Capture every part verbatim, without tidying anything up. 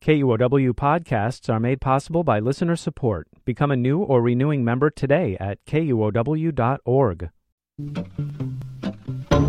K U O W podcasts are made possible by listener support. Become a new or renewing member today at K U O W dot org. A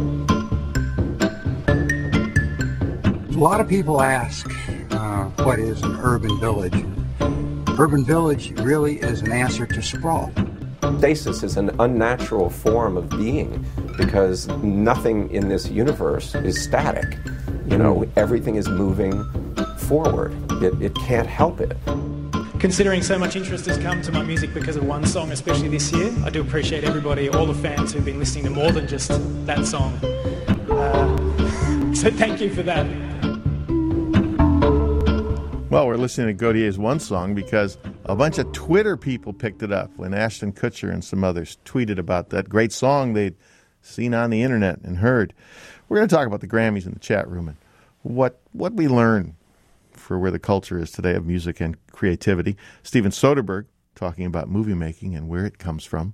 lot of people ask, uh, what is an urban village? Urban village really is an answer to sprawl. Stasis is an unnatural form of being because nothing in this universe is static. You know, everything is moving forward. It, it can't help it. Considering so much interest has come to my music because of one song, especially this year, I do appreciate everybody, all the fans who've been listening to more than just that song. Uh, so thank you for that. Well, we're listening to Gaudier's One Song because a bunch of Twitter people picked it up when Ashton Kutcher and some others tweeted about that great song they'd seen on the internet and heard. We're going to talk about the Grammys in the chat room and what what we learn for where the culture is today of music and creativity. Steven Soderbergh talking about movie making and where it comes from.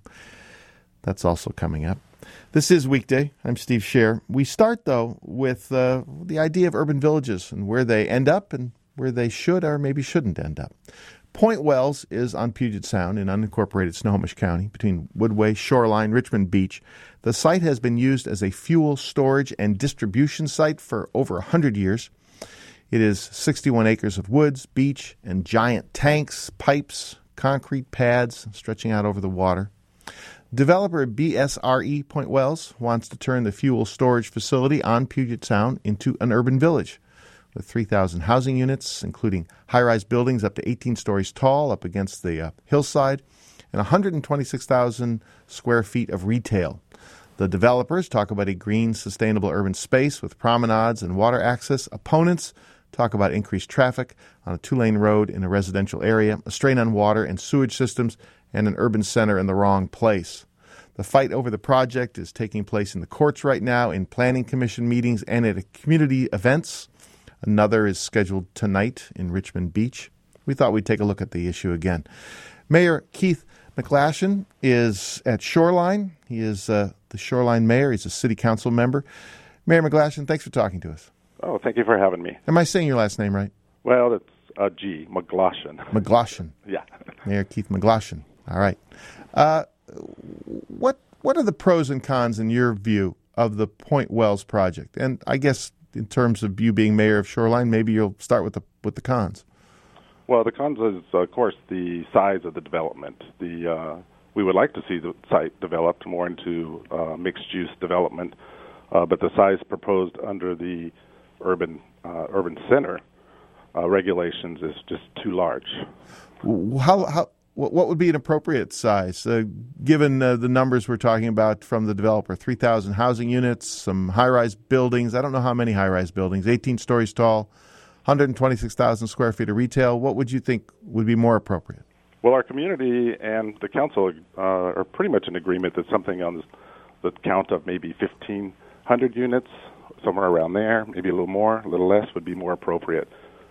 That's also coming up. This is Weekday. I'm Steve Scher. We start, though, with uh, the idea of urban villages and where they end up and where they should or maybe shouldn't end up. Point Wells is on Puget Sound in unincorporated Snohomish County between Woodway, Shoreline, Richmond Beach. The site has been used as a fuel storage and distribution site for over one hundred years. It is sixty-one acres of woods, beach, and giant tanks, pipes, concrete pads stretching out over the water. Developer B S R E Point Wells wants to turn the fuel storage facility on Puget Sound into an urban village with three thousand housing units, including high-rise buildings up to eighteen stories tall up against the uh, hillside, and one hundred twenty-six thousand square feet of retail. The developers talk about a green, sustainable urban space with promenades and water access. Opponents talk about increased traffic on a two-lane road in a residential area, a strain on water and sewage systems, and an urban center in the wrong place. The fight over the project is taking place in the courts right now, in planning commission meetings, and at community events. Another is scheduled tonight in Richmond Beach. We thought we'd take a look at the issue again. Mayor Keith McGlashan is at Shoreline. He is uh, the Shoreline mayor. He's a city council member. Mayor McGlashan, thanks for talking to us. Oh, thank you for having me. Am I saying your last name right? Well, it's a G, McGlashan. McGlashan. Yeah. Mayor Keith McGlashan. All right. Uh, what what are the pros and cons, in your view, of the Point Wells project? And I guess in terms of you being mayor of Shoreline, maybe you'll start with the with the cons. Well, the cons is, of course, the size of the development. The uh, we would like to see the site developed more into uh, mixed-use development, uh, but the size proposed under the urban uh, urban center uh, regulations is just too large. How how what would be an appropriate size, uh, given uh, the numbers we're talking about from the developer? three thousand housing units, some high-rise buildings. I don't know how many high-rise buildings, eighteen stories tall, one hundred twenty-six thousand square feet of retail. What would you think would be more appropriate? Well, our community and the council uh, are pretty much in agreement that something on this, the count of maybe fifteen hundred units, somewhere around there, maybe a little more, a little less, would be more appropriate.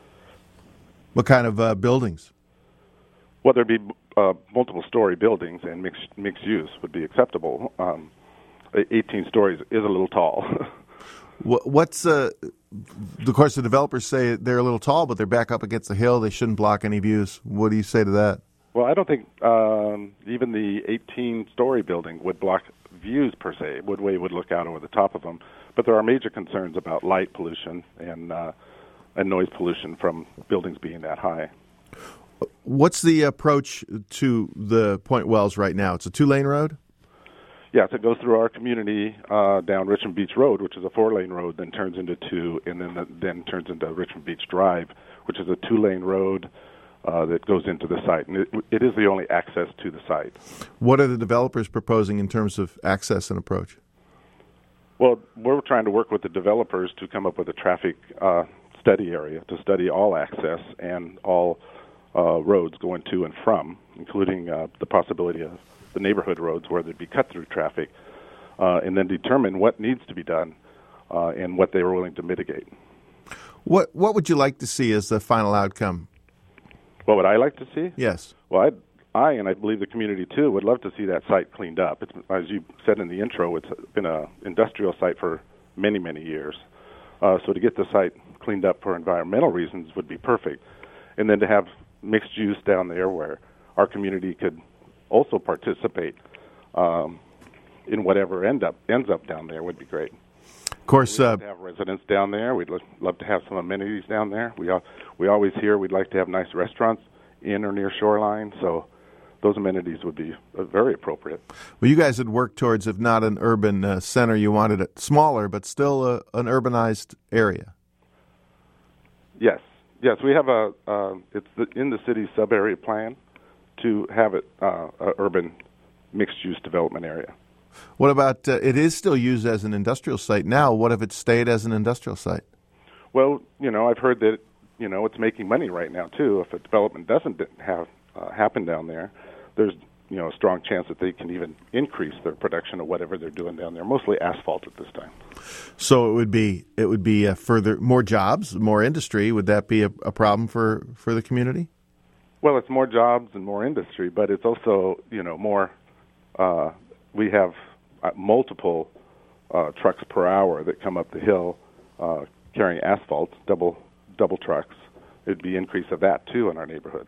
What kind of uh, buildings? Well, there'd be uh, multiple-story buildings, and mixed mixed use would be acceptable. Um, eighteen stories is a little tall. What's uh, of course the developers say they're a little tall, but they're back up against the hill. They shouldn't block any views. What do you say to that? Well, I don't think um, even the eighteen-story building would block views per se. Woodway would look out over the top of them, but there are major concerns about light pollution and uh, and noise pollution from buildings being that high. What's the approach to the Point Wells right now? It's a two-lane road? Yes, it goes through our community uh, down Richmond Beach Road, which is a four-lane road, then turns into two, and then then turns into Richmond Beach Drive, which is a two-lane road uh, that goes into the site. And it, it is the only access to the site. What are the developers proposing in terms of access and approach? Well, we're trying to work with the developers to come up with a traffic uh, study area to study all access and all uh, roads going to and from, including uh, the possibility of the neighborhood roads where there'd be cut-through traffic, uh, and then determine what needs to be done uh, and what they were willing to mitigate. What What would you like to see as the final outcome? What would I like to see? Yes. Well, I'd, I, and I believe the community too, would love to see that site cleaned up. It's, as you said in the intro, it's been an industrial site for many, many years. Uh, so to get the site cleaned up for environmental reasons would be perfect. and then to have mixed use down there where our community could also participate um, in whatever end up ends up down there would be great. Of course, we'd uh, love to have residents down there. We'd lo- love to have some amenities down there. We al- we always hear we'd like to have nice restaurants in or near shoreline, so those amenities would be uh, very appropriate. Well, you guys had worked towards, if not an urban uh, center, you wanted it smaller, but still a, an urbanized area. Yes, yes, we have a uh, it's the, in the city's sub-area plan to have it uh, a urban mixed-use development area. What about, uh, it is still used as an industrial site now. What if it stayed as an industrial site? Well, you know, I've heard that, you know, it's making money right now, too. If a development doesn't have uh, happen down there, there's, you know, a strong chance that they can even increase their production of whatever they're doing down there, mostly asphalt at this time. So it would be, it would be uh, further, more jobs, more industry. Would that be a, a problem for, for the community? Well, it's more jobs and more industry, but it's also, you know, more, uh, we have uh, multiple uh, trucks per hour that come up the hill uh, carrying asphalt, double double trucks. It'd be increase of that too in our neighborhoods.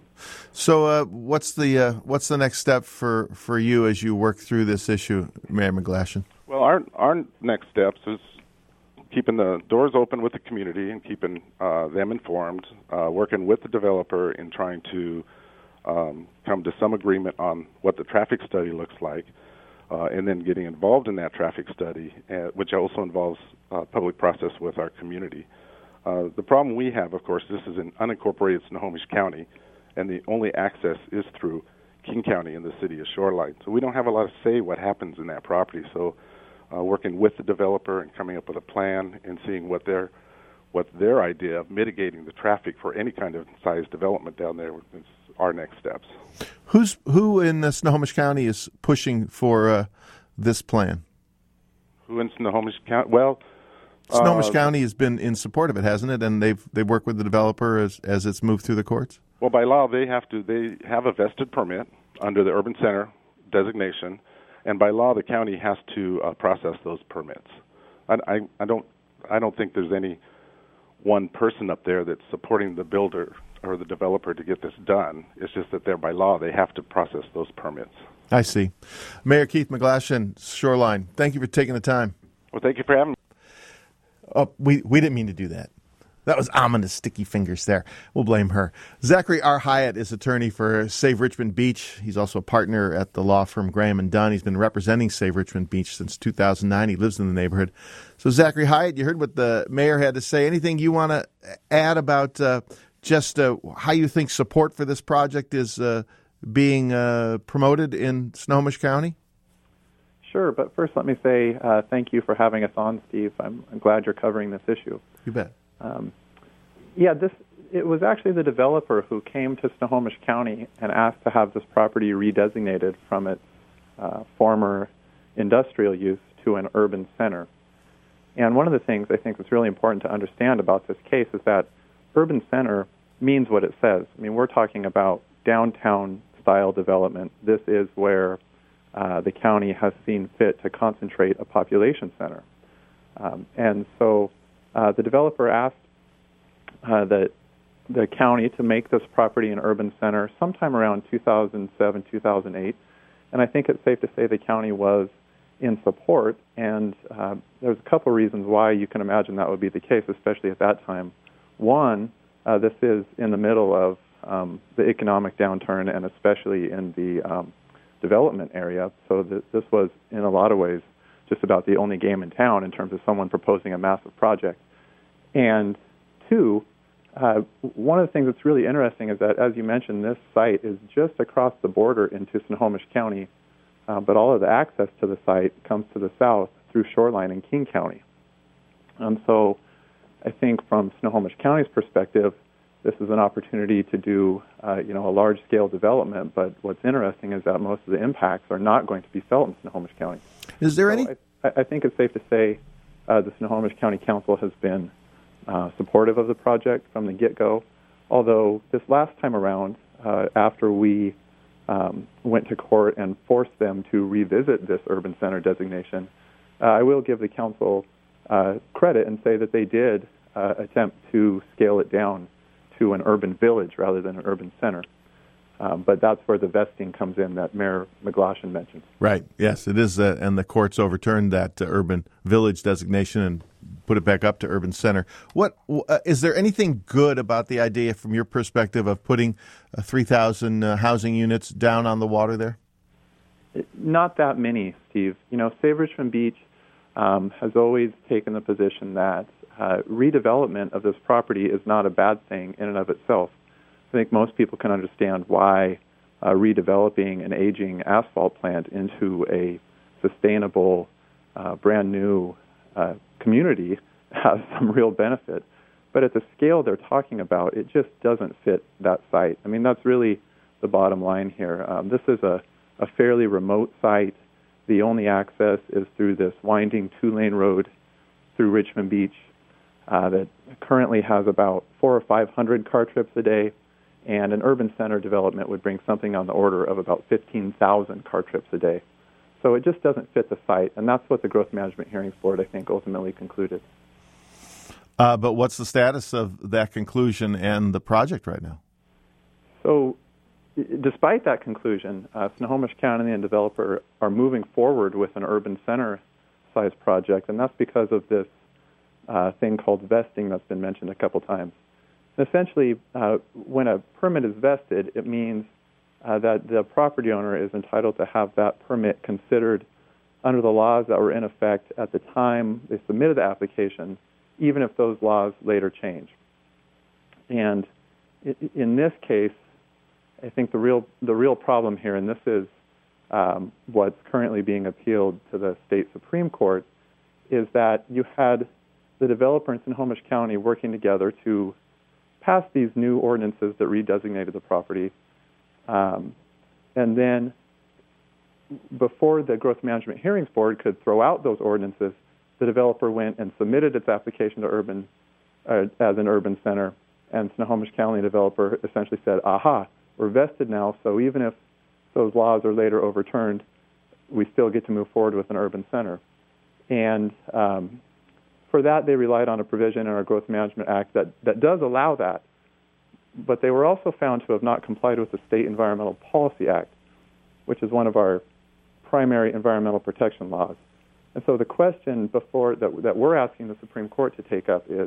So, uh, what's the uh, what's the next step for, for you as you work through this issue, Mayor McGlashan? Well, our our next steps is keeping the doors open with the community and keeping uh, them informed, uh, working with the developer in trying to um, come to some agreement on what the traffic study looks like, uh, and then getting involved in that traffic study, uh, which also involves uh, public process with our community. Uh, the problem we have, of course, this is in unincorporated Snohomish County, and the only access is through King County and the city of Shoreline. So we don't have a lot of say what happens in that property. So uh, working with the developer and coming up with a plan and seeing what their what their idea of mitigating the traffic for any kind of size development down there is our next steps. Who's who in uh, Snohomish County is pushing for uh, this plan? Who in Snohomish County? Well, Snohomish uh, County has been in support of it, hasn't it? And they've they've worked with the developer as as it's moved through the courts. Well, by law, they have to. They have a vested permit under the urban center designation, and by law, the county has to uh, process those permits. I, I, I don't. I don't think there's any one person up there that's supporting the builder or the developer to get this done. It's just that they're by law they have to process those permits. I see. Mayor Keith McGlashan, Shoreline. Thank you for taking the time. Well, thank you for having me. Oh, we we didn't mean to do that. That was ominous sticky fingers there. We'll blame her. Zachary R. Hyatt is attorney for Save Richmond Beach. He's also a partner at the law firm Graham and Dunn. He's been representing Save Richmond Beach since two thousand nine. He lives in the neighborhood. So, Zachary Hyatt, you heard what the mayor had to say. Anything you want to add about uh, just uh, how you think support for this project is uh, being uh, promoted in Snohomish County? Sure, but first let me say uh, thank you for having us on, Steve. I'm, I'm glad you're covering this issue. You bet. Um, yeah, this it was actually the developer who came to Snohomish County and asked to have this property redesignated from its uh, former industrial use to an urban center. And one of the things I think that's really important to understand about this case is that urban center means what it says. I mean, we're talking about downtown-style development. This is where uh, the county has seen fit to concentrate a population center. Um, and so uh, the developer asked uh, that the county to make this property an urban center sometime around two thousand seven, two thousand eight. And I think it's safe to say the county was in support, and uh, there's a couple reasons why you can imagine that would be the case, especially at that time. One, uh, this is in the middle of um, the economic downturn, and especially in the um, development area, so th- this was, in a lot of ways, just about the only game in town in terms of someone proposing a massive project. And two, uh, one of the things that's really interesting is that, as you mentioned, this site is just across the border into Snohomish County, uh, but all of the access to the site comes to the south through Shoreline in King County. And so I think from Snohomish County's perspective, this is an opportunity to do, uh, you know, a large-scale development. But what's interesting is that most of the impacts are not going to be felt in Snohomish County. Is there so any? I, I think it's safe to say uh, the Snohomish County Council has been uh, supportive of the project from the get-go. Although this last time around, uh, after we um, went to court and forced them to revisit this urban center designation, uh, I will give the council uh, credit and say that they did uh, attempt to scale it down to an urban village rather than an urban center. Um, but that's where the vesting comes in that Mayor McGlashan mentioned. Right. Yes, it is. Uh, and the courts overturned that uh, urban village designation and put it back up to urban center. What uh, is there anything good about the idea, from your perspective, of putting uh, three thousand uh, housing units down on the water there? Not that many, Steve. You know, Save Richmond Beach um, has always taken the position that uh, redevelopment of this property is not a bad thing in and of itself. I think most people can understand why uh, redeveloping an aging asphalt plant into a sustainable, uh, brand new uh, community has some real benefit. But at the scale they're talking about, it just doesn't fit that site. I mean, that's really the bottom line here. Um, this is a, a fairly remote site. The only access is through this winding two-lane road through Richmond Beach uh, that currently has about four or five hundred car trips a day. And an urban center development would bring something on the order of about fifteen thousand car trips a day. So it just doesn't fit the site, and that's what the Growth Management Hearings Board, I think, ultimately concluded. Uh, but what's the status of that conclusion and the project right now? So despite that conclusion, uh, Snohomish County and the developer are moving forward with an urban center-size project, and that's because of this uh, thing called vesting that's been mentioned a couple times. Essentially, uh, when a permit is vested, it means uh, that the property owner is entitled to have that permit considered under the laws that were in effect at the time they submitted the application, even if those laws later change. And in this case, I think the real the real problem here, and this is um, what's currently being appealed to the state Supreme Court, is that you had the developer in Snohomish County working together to pass these new ordinances that redesignated the property. Um, and then before the Growth Management Hearings Board could throw out those ordinances, the developer went and submitted its application to urban uh, as an urban center, and Snohomish County developer essentially said, aha, we're vested now, so even if those laws are later overturned, we still get to move forward with an urban center. And um, for that, they relied on a provision in our Growth Management Act that, that does allow that, but they were also found to have not complied with the State Environmental Policy Act, which is one of our primary environmental protection laws. And so the question before that, that we're asking the Supreme Court to take up is,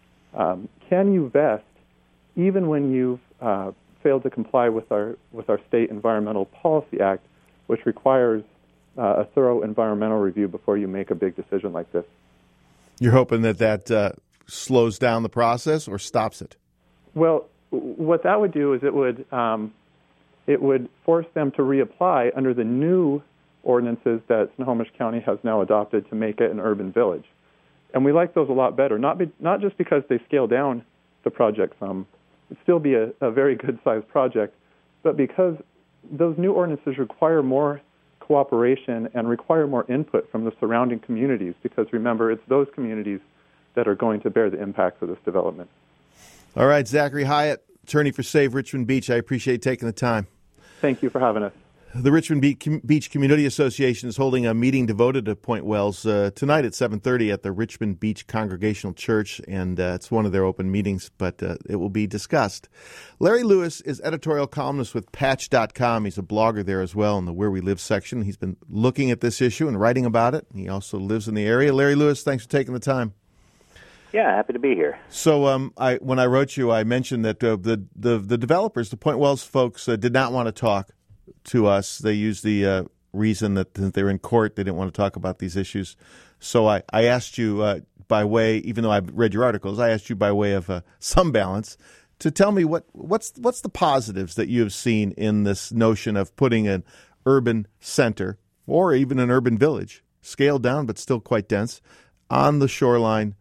um, can you vest even when you've uh, failed to comply with our with our State Environmental Policy Act, which requires uh, a thorough environmental review before you make a big decision like this? You're hoping that that uh, slows down the process or stops it? Well, what that would do is it would um, it would force them to reapply under the new ordinances that Snohomish County has now adopted to make it an urban village. And we like those a lot better, not be, not just because they scale down the project some, it'd still be a, a very good-sized project, but because those new ordinances require more cooperation and require more input from the surrounding communities, because remember, it's those communities that are going to bear the impacts of this development. All right, Zachary Hyatt, attorney for Save Richmond Beach. I appreciate taking the time. Thank you for having us. The Richmond Beach Community Association is holding a meeting devoted to Point Wells uh, tonight at seven thirty at the Richmond Beach Congregational Church, and uh, it's one of their open meetings, but uh, it will be discussed. Larry Lewis is editorial columnist with Patch dot com. He's a blogger there as well in the Where We Live section. He's been looking at this issue and writing about it. He also lives in the area. Larry Lewis, thanks for taking the time. Yeah, happy to be here. So um, I, when I wrote you, I mentioned that uh, the, the, the developers, the Point Wells folks, uh, did not want to talk to us. They used the uh, reason that, that they were in court. They didn't want to talk about these issues. So I, I asked you uh, by way, even though I've read your articles, I asked you by way of uh, some balance to tell me what, what's what's the positives that you have seen in this notion of putting an urban center or even an urban village, scaled down but still quite dense, on the shoreline.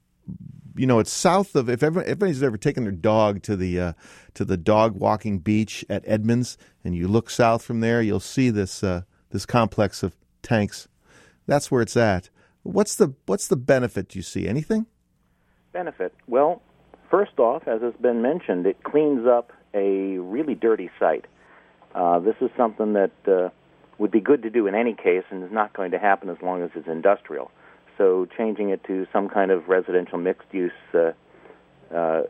You know, it's south of, if everybody's ever taken their dog to the uh, to the dog walking beach at Edmonds, and you look south from there, you'll see this uh, this complex of tanks. That's where it's at. What's the what's the benefit you see? Anything? Benefit? Well, first off, as has been mentioned, it cleans up a really dirty site. Uh, this is something that uh, would be good to do in any case, and is not going to happen as long as it's industrial. So changing it to some kind of residential mixed-use uh, uh,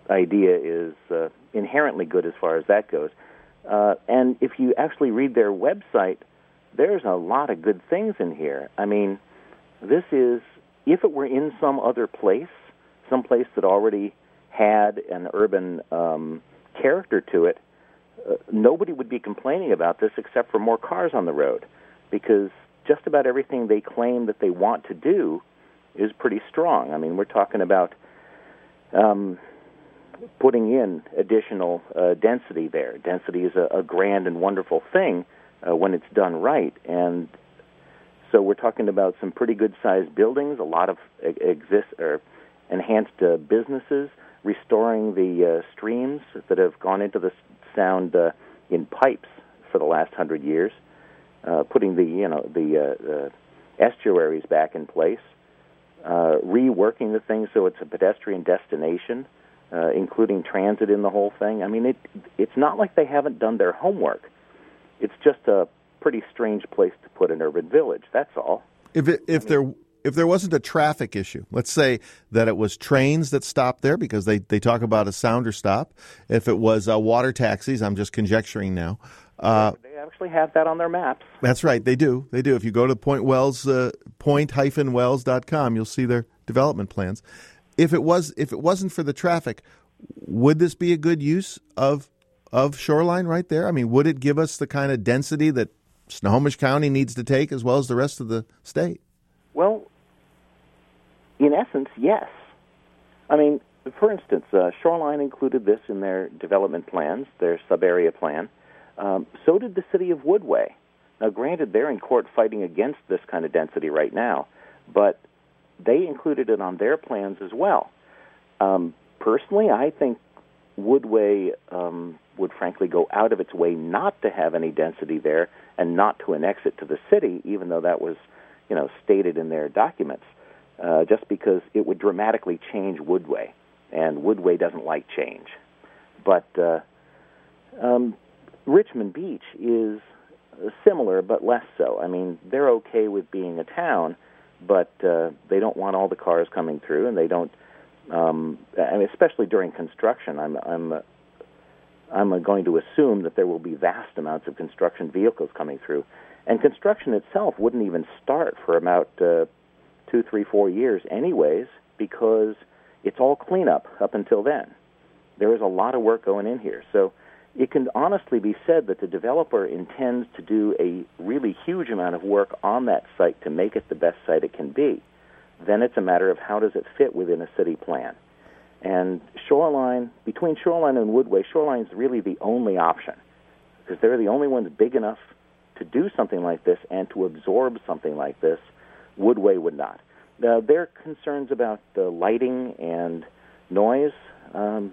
idea is uh, inherently good as far as that goes. Uh, and if you actually read their website, there's a lot of good things in here. I mean, this is, if it were in some other place, some place that already had an urban um, character to it, uh, nobody would be complaining about this except for more cars on the road, because just about everything they claim that they want to do is pretty strong. I mean, we're talking about um, putting in additional uh, density there. Density is a, a grand and wonderful thing uh, when it's done right, and so we're talking about some pretty good-sized buildings, a lot of exist or enhanced uh, businesses, restoring the uh, streams that have gone into the sound uh, in pipes for the last hundred years, uh, putting the you know the uh, uh, estuaries back in place, uh, reworking the thing so it's a pedestrian destination, uh, including transit in the whole thing. I mean, it it's not like they haven't done their homework. It's just a pretty strange place to put an urban village. That's all. If it, if I mean, there if there wasn't a traffic issue, let's say that it was trains that stopped there because they, they talk about a sounder stop. If it was uh, water taxis, I'm just conjecturing now. Uh, they actually have that on their maps. That's right, they do. They do. If you go to Point Wells, uh, point dash wells dot com, you'll see their development plans. If it was if it wasn't for the traffic, would this be a good use of of shoreline right there? I mean, would it give us the kind of density that Snohomish County needs to take as well as the rest of the state? Well, in essence, yes. I mean, for instance, uh, Shoreline included this in their development plans, their sub-area plan. Um, so did the city of Woodway. Now, granted, they're in court fighting against this kind of density right now, but they included it on their plans as well. Um, personally, I think Woodway um, would frankly go out of its way not to have any density there and not to annex it to the city, even though that was, you know, stated in their documents, uh, just because it would dramatically change Woodway, and Woodway doesn't like change. But uh, um, Richmond Beach is similar, but less so. I mean, they're okay with being a town, but uh, they don't want all the cars coming through, and they don't. Um, I mean, especially during construction, I'm I'm uh, I'm uh, going to assume that there will be vast amounts of construction vehicles coming through, and construction itself wouldn't even start for about uh, two, three, four years, anyways, because it's all cleanup up until then. There is a lot of work going in here, so it can honestly be said that the developer intends to do a really huge amount of work on that site to make it the best site it can be. Then it's a matter of how does it fit within a city plan. And Shoreline, between Shoreline and Woodway, Shoreline is really the only option, because they're the only ones big enough to do something like this and to absorb something like this. Woodway would not. Now, their concerns about the lighting and noise um,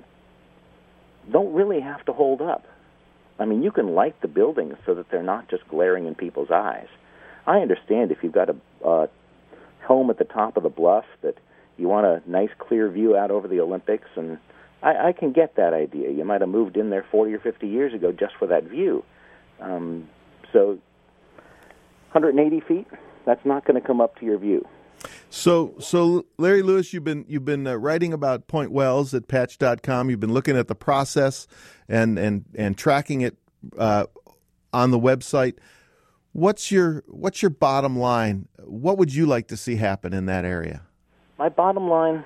don't really have to hold up. I mean, you can light the buildings so that they're not just glaring in people's eyes. I understand if you've got a uh, home at the top of the bluff that you want a nice clear view out over the Olympics, and I, I can get that idea. You might have moved in there forty or fifty years ago just for that view. Um, so one hundred eighty feet, that's not going to come up to your view. So, so Larry Lewis, you've been you've been uh, writing about Point Wells at patch dot com. You've been looking at the process and and, and tracking it uh, on the website. What's your what's your bottom line? What would you like to see happen in that area? My bottom line,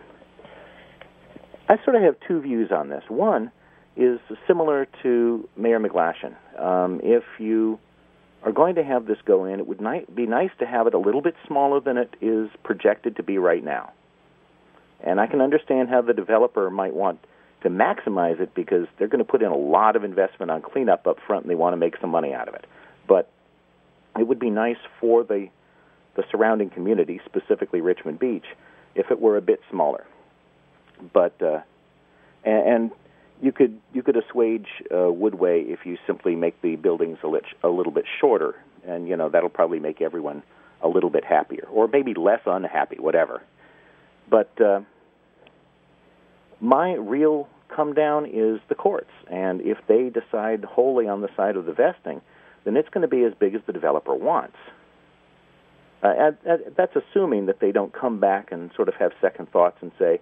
I sort of have two views on this. One is similar to Mayor McGlashan. Um, if you are going to have this go in, it would ni- be nice to have it a little bit smaller than it is projected to be right now. And I can understand how the developer might want to maximize it because they're going to put in a lot of investment on cleanup up front and they want to make some money out of it. But it would be nice for the the surrounding community, specifically Richmond Beach, if it were a bit smaller. But uh, and, and you could you could assuage uh, Woodway if you simply make the buildings a, lit, a little bit shorter, and you know that'll probably make everyone a little bit happier, or maybe less unhappy, whatever. But uh, my real come down is the courts, and if they decide wholly on the side of the vesting, then it's going to be as big as the developer wants. Uh, and, and that's assuming that they don't come back and sort of have second thoughts and say,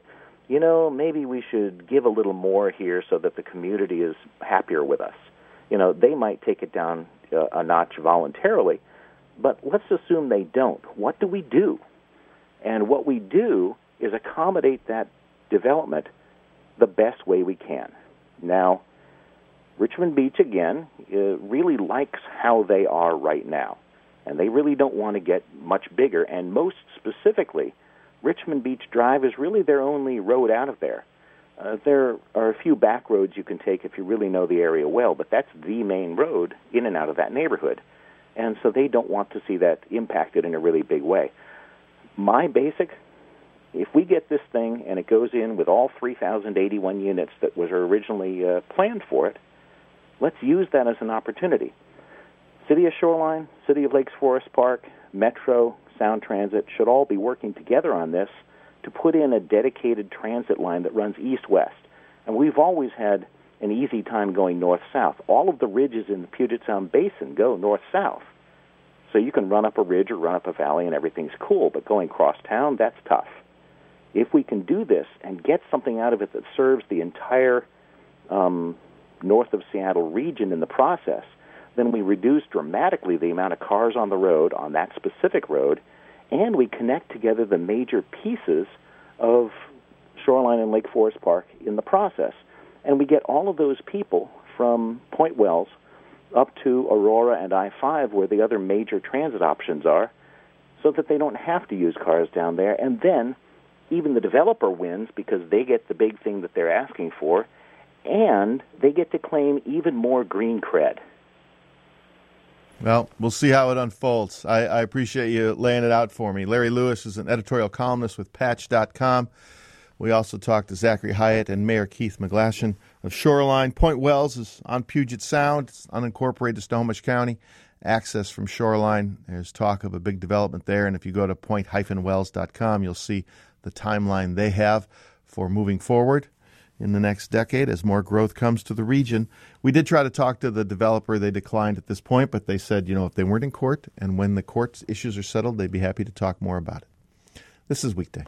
you know, maybe we should give a little more here so that the community is happier with us. You know, they might take it down uh, a notch voluntarily, but let's assume they don't. What do we do? And what we do is accommodate that development the best way we can. Now, Richmond Beach, again, uh, really likes how they are right now, and they really don't want to get much bigger, and most specifically, Richmond Beach Drive is really their only road out of there. Uh, there are a few back roads you can take if you really know the area well, but that's the main road in and out of that neighborhood, and so they don't want to see that impacted in a really big way. My basic, if we get this thing and it goes in with all three thousand eighty-one units that was originally uh, planned for it, let's use that as an opportunity. City of Shoreline, City of Lakes Forest Park, Metro, Sound Transit should all be working together on this to put in a dedicated transit line that runs east-west. And we've always had an easy time going north-south. All of the ridges in the Puget Sound Basin go north-south. So you can run up a ridge or run up a valley and everything's cool, but going cross town, that's tough. If we can do this and get something out of it that serves the entire um, north of Seattle region in the process, then we reduce dramatically the amount of cars on the road, on that specific road, and we connect together the major pieces of Shoreline and Lake Forest Park in the process. And we get all of those people from Point Wells up to Aurora and I five, where the other major transit options are, so that they don't have to use cars down there. And then even the developer wins because they get the big thing that they're asking for, and they get to claim even more green cred. Well, we'll see how it unfolds. I, I appreciate you laying it out for me. Larry Lewis is an editorial columnist with Patch dot com. We also talked to Zachary Hyatt and Mayor Keith McGlashan of Shoreline. Point Wells is on Puget Sound. It's unincorporated Snohomish County. Access from Shoreline. There's talk of a big development there, and if you go to point dash wells dot com, you'll see the timeline they have for moving forward in the next decade as more growth comes to the region. We did try to talk to the developer. They declined at this point, but they said, you know, if they weren't in court and when the court issues are settled, they'd be happy to talk more about it. This is Weekday.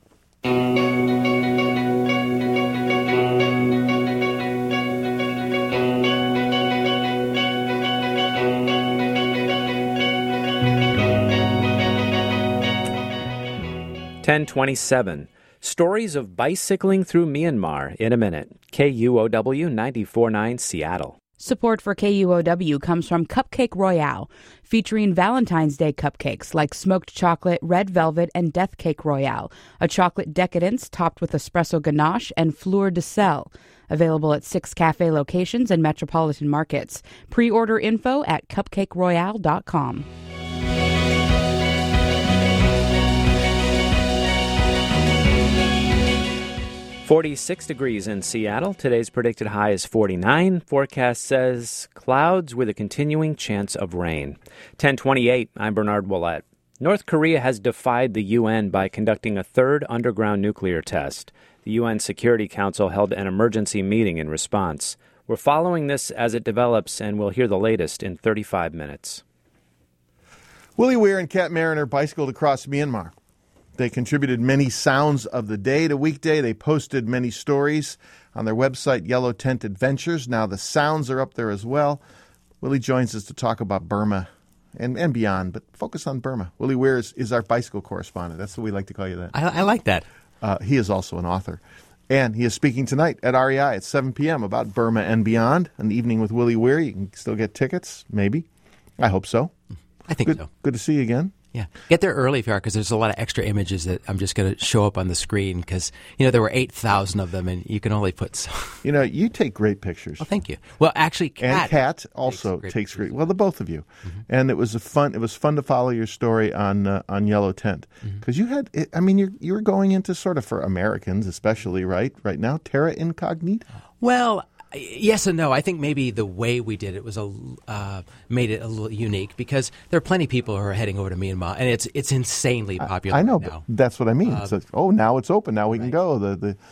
ten twenty-seven. Stories of bicycling through Myanmar in a minute. K U O W ninety-four point nine Seattle. Support for K U O W comes from Cupcake Royale, featuring Valentine's Day cupcakes like smoked chocolate, red velvet, and death cake royale, a chocolate decadence topped with espresso ganache and fleur de sel. Available at six cafe locations and metropolitan markets. Pre-order info at cupcake royale dot com. forty-six degrees in Seattle. Today's predicted high is forty-nine. Forecast says clouds with a continuing chance of rain. ten twenty-eight, I'm Bernard Willett. North Korea has defied the U N by conducting a third underground nuclear test. The U N Security Council held an emergency meeting in response. We're following this as it develops, and we'll hear the latest in thirty-five minutes. Willie Weir and Kat Mariner bicycled across Myanmar. They contributed many sounds of the day to Weekday. They posted many stories on their website, Yellow Tent Adventures. Now the sounds are up there as well. Willie joins us to talk about Burma and, and beyond, but focus on Burma. Willie Weir is, is our bicycle correspondent. That's what we like to call you that. I, I like that. Uh, he is also an author. And he is speaking tonight at R E I at seven p.m. about Burma and beyond. An evening with Willie Weir. You can still get tickets, maybe. I hope so. I think good, so. Good to see you again. Yeah. Get there early if you are, because there's a lot of extra images that I'm just going to show up on the screen because, you know, there were eight thousand of them and you can only put some. You know, you take great pictures. Oh, thank you. Well, actually, Kat. And Kat also takes great, takes great well, the both of you. Mm-hmm. And it was a fun, it was fun to follow your story on uh, on Yellow Tent. Because mm-hmm. you had, I mean, you you were going into sort of, for Americans especially, right, right now, terra incognita? Well, yes and no. I think maybe the way we did it was a uh, made it a little unique because there are plenty of people who are heading over to Myanmar, and it's it's insanely popular. I, I know, right now. But that's what I mean. Uh, it's like, oh, now it's open. Now we right. can go. The the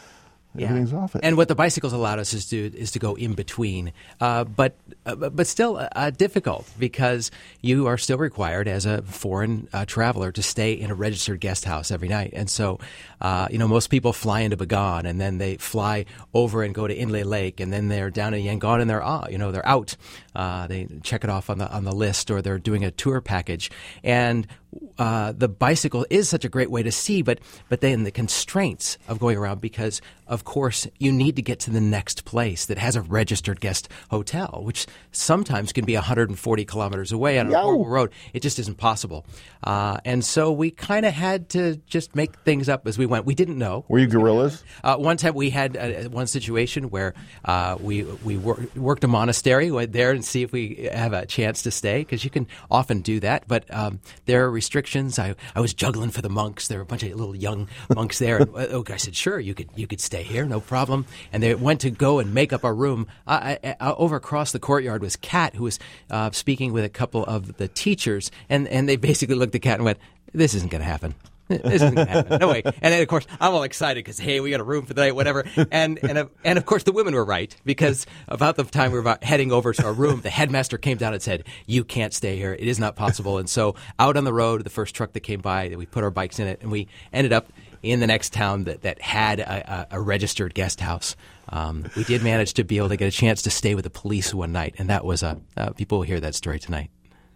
Everything's off it. And what the bicycles allowed us is to is to go in between, uh, but uh, but still uh, difficult because you are still required as a foreign uh, traveler to stay in a registered guest house every night. And so, uh, you know, most people fly into Bagan and then they fly over and go to Inle Lake, and then they're down in Yangon and they're uh, you know they're out. Uh, they check it off on the on the list, or they're doing a tour package. And uh, the bicycle is such a great way to see, but but then the constraints of going around, because of course you need to get to the next place that has a registered guest hotel, which sometimes can be one hundred forty kilometers away on a horrible road. It just isn't possible. Uh, and so we kind of had to just make things up as we went. We didn't know. Were you guerrillas? Uh, one time we had uh, one situation where uh, we we wor- worked a monastery, went there and see if we have a chance to stay, because you can often do that. But um, there are restrictions. I, I was juggling for the monks. There were a bunch of little young monks there. And, uh, I said, sure, you could you could stay here, no problem. And they went to go and make up our room. Uh, I, I, over across the courtyard was Kat, who was uh, speaking with a couple of the teachers, and, and they basically looked at Kat and went, this isn't going to happen. This isn't going to happen. No way. And then, of course, I'm all excited because, hey, we got a room for the night, whatever. And, and, uh, and of course, the women were right, because about the time we were about heading over to our room, the headmaster came down and said, you can't stay here. It is not possible. And so out on the road, the first truck that came by, we put our bikes in it, and we ended up in the next town that, that had a, a, a registered guest house. Um, we did manage to be able to get a chance to stay with the police one night, and that was a uh, people will hear that story tonight.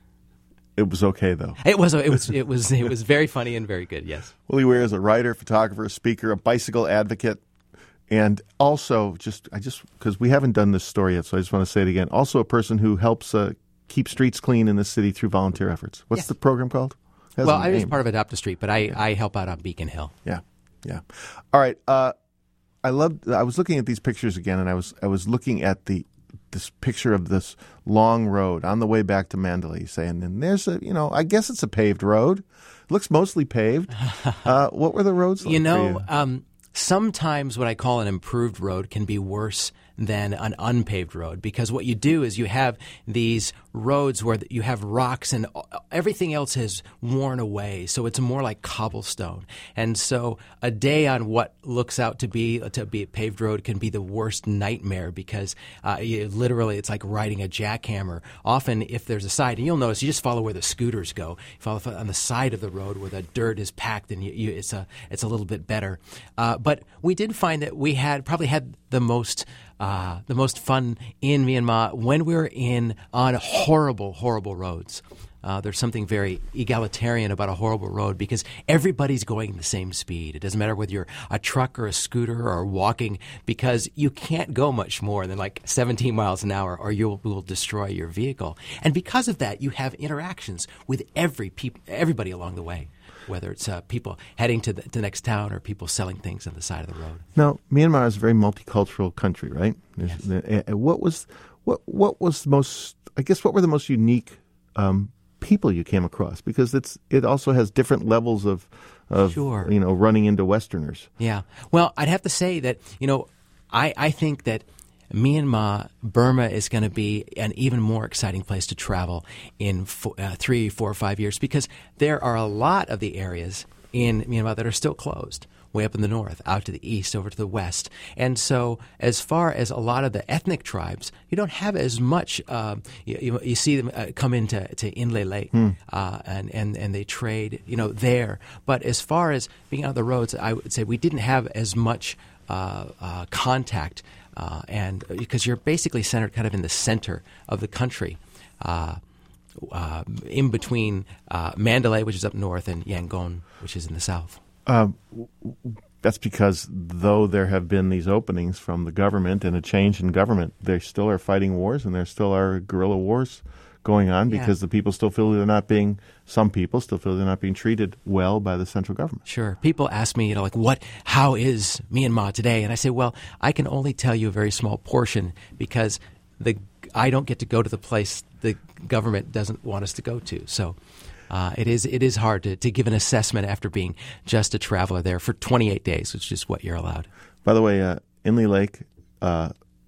It was okay, though. It was. It was. It was. It was very funny and very good. Yes. Willie Ware is a writer, photographer, speaker, a bicycle advocate, and also just I just because we haven't done this story yet, so I just want to say it again. Also, a person who helps uh, keep streets clean in the city through volunteer efforts. What's yes. the program called? Well, I was part of Adopt a Street, but I, yeah. I help out on Beacon Hill. Yeah, yeah. All right. Uh, I loved. I was looking at these pictures again, and I was I was looking at the. this picture of this long road on the way back to Mandalay, saying, and there's a, you know, I guess it's a paved road. It looks mostly paved. Uh, what were the roads like? You know, for you? Um, sometimes what I call an improved road can be worse than an unpaved road, because what you do is you have these roads where you have rocks and everything else has worn away, so it's more like cobblestone. And so a day on what looks out to be to be a paved road can be the worst nightmare, because uh, you, literally it's like riding a jackhammer. Often if there's a side, and you'll notice, you just follow where the scooters go. You follow on the side of the road where the dirt is packed, and you, you, it's a it's a little bit better. Uh, but we did find that we had probably had the most Uh, the most fun in Myanmar when we were in on horrible, horrible roads. Uh, there's something very egalitarian about a horrible road, because everybody's going the same speed. It doesn't matter whether you're a truck or a scooter or walking, because you can't go much more than like seventeen miles an hour, or you will destroy your vehicle. And because of that, you have interactions with every peop- everybody along the way, whether it's uh, people heading to the, to the next town or people selling things on the side of the road. Now, Myanmar is a very multicultural country, right? Yes. The, uh, what was what what was most? I guess what were the most unique um, people you came across? Because it's it also has different levels of of sure. you know running into Westerners. Yeah. Well, I'd have to say that you know I I think that Myanmar, Burma is going to be an even more exciting place to travel in four, uh, three, four, or five years, because there are a lot of the areas in Myanmar that are still closed, way up in the north, out to the east, over to the west. And so as far as a lot of the ethnic tribes, you don't have as much, uh, you, you, you see them uh, come into to Inle Lake, hmm. uh, and, and, and they trade, you know, there. But as far as being on the roads, I would say we didn't have as much uh, uh, contact. Uh, and because you're basically centered kind of in the center of the country, uh, uh, in between uh, Mandalay, which is up north, and Yangon, which is in the south. Um, that's because though there have been these openings from the government and a change in government, they still are fighting wars, and there still are guerrilla wars going on, because yeah. the people still feel they're not being, some people still feel they're not being treated well by the central government. Sure. People ask me, you know, like, what, how is Myanmar today? And I say, well, I can only tell you a very small portion, because the I don't get to go to the place the government doesn't want us to go to. So uh, it is it is hard to, to give an assessment after being just a traveler there for twenty-eight days, which is what you're allowed. By the way, uh, Inle Lake, uh,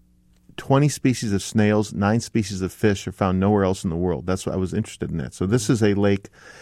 twenty species of snails, nine species of fish are found nowhere else in the world. That's why I was interested in that. So this is a lake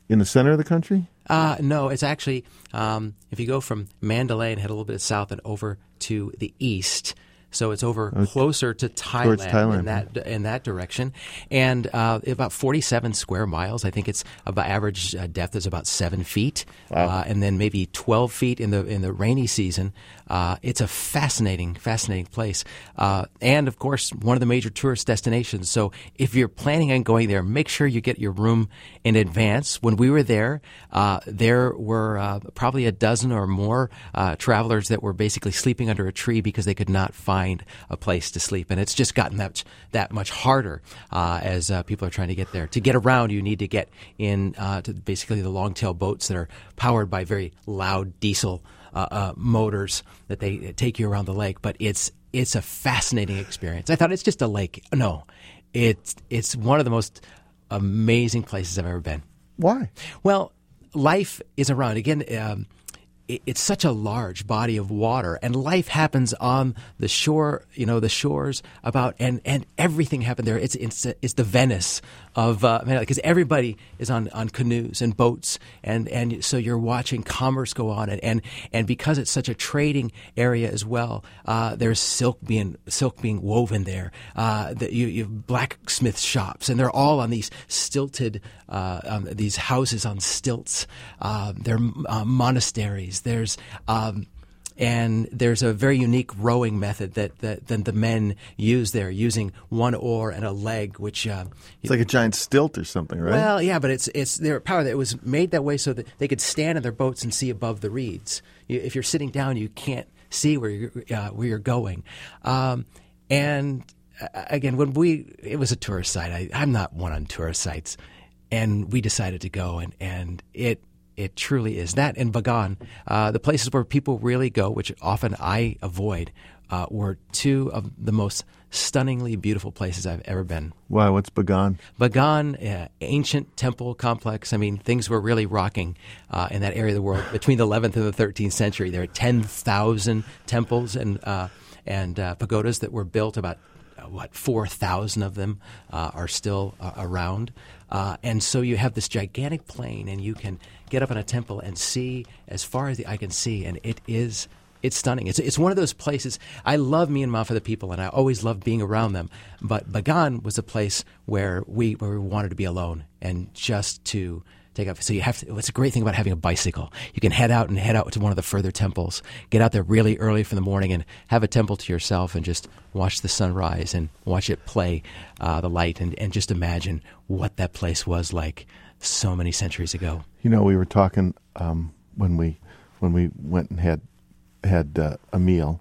in the center of the country? Uh, no, it's actually, um, if you go from Mandalay and head a little bit south and over to the east, so it's over oh, closer to Thailand, Thailand. in that in that direction, and uh, about forty-seven square miles. I think it's about average uh, depth is about seven feet, wow. uh, and then maybe twelve feet in the in the rainy season. Uh, it's a fascinating, fascinating place, uh, and of course, one of the major tourist destinations. So, if you're planning on going there, make sure you get your room in advance. When we were there, uh, there were uh, probably a dozen or more uh, travelers that were basically sleeping under a tree because they could not find a place to sleep, and it's just gotten that that much harder uh, as uh, people are trying to get there. To get around, you need to get in uh, to basically the long-tail boats that are powered by very loud diesel uh, uh, motors that they take you around the lake. But it's it's a fascinating experience. I thought it's just a lake. No, it's it's one of the most amazing places I've ever been. Why? Well, life is around again. Um, It's such a large body of water, and life happens on the shore. You know, the shores about, and, and everything happened there. It's it's it's the Venice of uh, because everybody is on, on canoes and boats, and, and so you're watching commerce go on, and, and, and because it's such a trading area as well, uh, there's silk being silk being woven there. Uh, the, you, you have blacksmith shops, and they're all on these stilted uh, um, these houses on stilts. Uh, they're uh, monasteries. There's um, and there's a very unique rowing method that, that, that the men use there, using one oar and a leg, which uh, it's like a giant stilt or something, right? Well, yeah, but it's it's their power that it was made that way so that they could stand in their boats and see above the reeds. You, if you're sitting down, you can't see where you're uh, where you're going. Um, and uh, again, when we it was a tourist site. I, I'm not one on tourist sites, and we decided to go, and and it. It truly is. That and Bagan, uh, the places where people really go, which often I avoid, uh, were two of the most stunningly beautiful places I've ever been. Wow, what's Bagan? Bagan, uh, ancient temple complex. I mean, things were really rocking uh, in that area of the world. Between the eleventh and the thirteenth century, there are ten thousand temples and, uh, and uh, pagodas that were built. About, uh, what, four thousand of them uh, are still uh, around. Uh, and so you have this gigantic plain, and you can get up in a temple and see as far as the eye can see, and it is it's stunning. It's it's one of those places. I love Myanmar for the people, and I always love being around them. But Bagan was a place where we where we wanted to be alone and just to take up. So you have to. What's a great thing about having a bicycle? You can head out and head out to one of the further temples. Get out there really early from the morning and have a temple to yourself, and just watch the sunrise and watch it play uh, the light, and, and just imagine what that place was like so many centuries ago. You know, we were talking um, when we when we went and had had uh, a meal.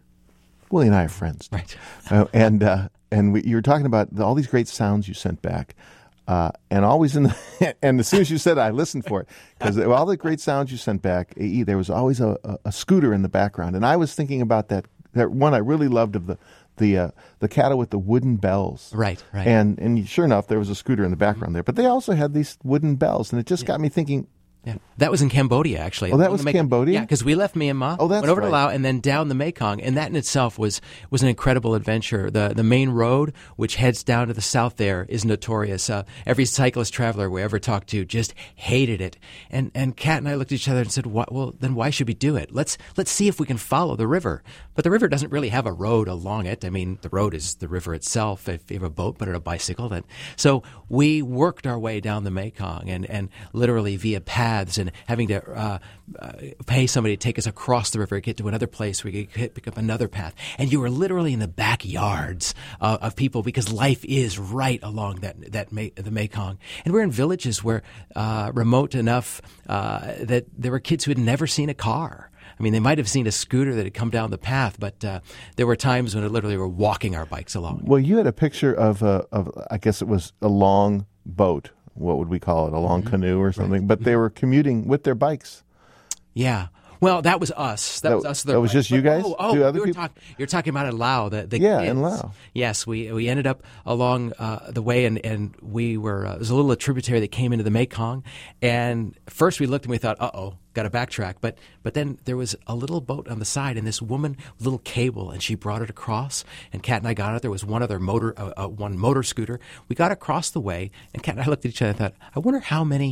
Willie and I are friends, right? uh, and uh, and we, you were talking about all these great sounds you sent back, uh, and always in the and as soon as you said it, I listened for it, because all the great sounds you sent back, there was always a, a, a scooter in the background, and I was thinking about that that one I really loved of the. The uh, the cattle with the wooden bells, right, right, and and sure enough, there was a scooter in the background there. But they also had these wooden bells, and it just yeah. got me thinking. Yeah, that was in Cambodia, actually. Oh, that was Cambodia? Yeah, because we left Myanmar, oh, that's went over right. to Laos, and then down the Mekong, and that in itself was was an incredible adventure. The the main road, which heads down to the south there, is notorious. Uh, every cyclist traveler we ever talked to just hated it. And and Kat and I looked at each other and said, well, then why should we do it? Let's let's see if we can follow the river. But the river doesn't really have a road along it. I mean, the road is the river itself. If you have a boat, but or a bicycle, then so we worked our way down the Mekong, and and literally via paths, and having to Uh, uh, pay somebody to take us across the river, get to another place where we could pick up another path. And you were literally in the backyards uh, of people, because life is right along that that May, the Mekong. And we're in villages where uh, remote enough uh, that there were kids who had never seen a car. I mean, they might have seen a scooter that had come down the path, but uh, there were times when it literally were walking our bikes along. Well, you had a picture of, a, of I guess it was a long boat. What would we call it? A long mm-hmm. canoe or something. Right. But they were commuting with their bikes. Yeah. Well, that was us. That, that was us. That was just but, you guys? Oh, oh other we people? Talk, you're talking about in Laos. The, the yeah, kids. in Laos. Yes, we we ended up along uh, the way, and, and we were, uh, there was a little a tributary that came into the Mekong. And first we looked and we thought, uh-oh, got to backtrack. But but then there was a little boat on the side, and this woman, little cable, and she brought it across. And Kat and I got it. There was one other motor, uh, uh, one motor scooter. We got across the way, and Kat and I looked at each other and thought, I wonder how many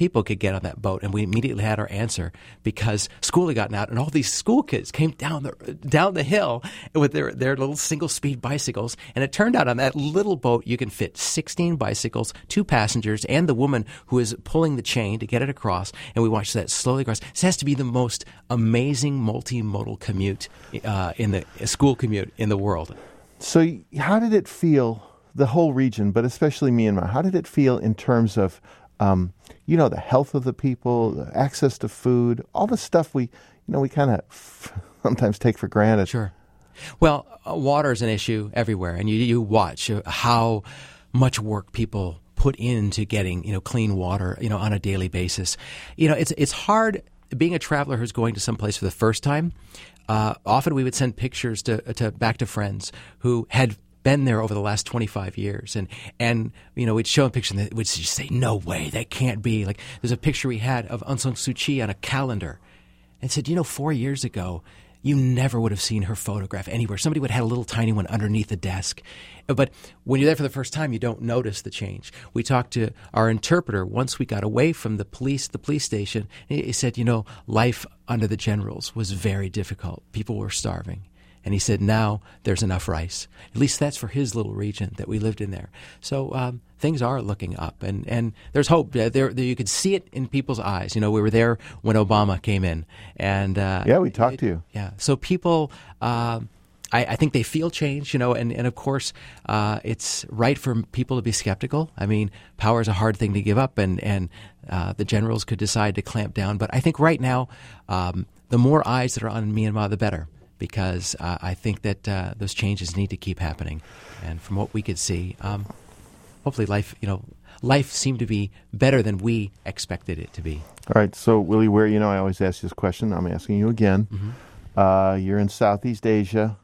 people could get on that boat, and we immediately had our answer because school had gotten out, and all these school kids came down the down the hill with their, their little single-speed bicycles, and it turned out on that little boat you can fit sixteen bicycles, two passengers, and the woman who is pulling the chain to get it across, and we watched that slowly cross. This has to be the most amazing multimodal commute uh, in the a school commute in the world. So how did it feel, the whole region, but especially Myanmar, how did it feel in terms of, um, you know, the health of the people, the access to food, all the stuff we, you know, we kind of f- sometimes take for granted? Sure. Well, uh, water is an issue everywhere, and you, you watch how much work people put into getting, you know, clean water, you know, on a daily basis. You know, it's it's hard being a traveler who's going to some place for the first time. Uh, often we would send pictures to, to back to friends who had been there over the last twenty-five years. And, and you know, we'd show a picture and we'd just say, no way, that can't be. Like, there's a picture we had of Aung San Suu Kyi on a calendar. And said, you know, four years ago, you never would have seen her photograph anywhere. Somebody would have had a little tiny one underneath the desk. But when you're there for the first time, you don't notice the change. We talked to our interpreter once we got away from the police, the police station. He said, you know, life under the generals was very difficult. People were starving. And he said, now there's enough rice. At least that's for his little region that we lived in there. So um, things are looking up, and, and there's hope. Uh, there, there, you could see it in people's eyes. You know, we were there when Obama came in, and uh, yeah, we talked it, to you. Yeah, so people, uh, I, I think they feel change. You know, and and of course, uh, it's right for people to be skeptical. I mean, power is a hard thing to give up, and and uh, the generals could decide to clamp down. But I think right now, um, the more eyes that are on Myanmar, the better. Because uh, I think that uh, those changes need to keep happening, and from what we could see, um, hopefully, life, you know, life seemed to be better than we expected it to be. All right, so Willie Ware, you know, I always ask this question. I'm asking you again. Mm-hmm. Uh, you're in Southeast Asia.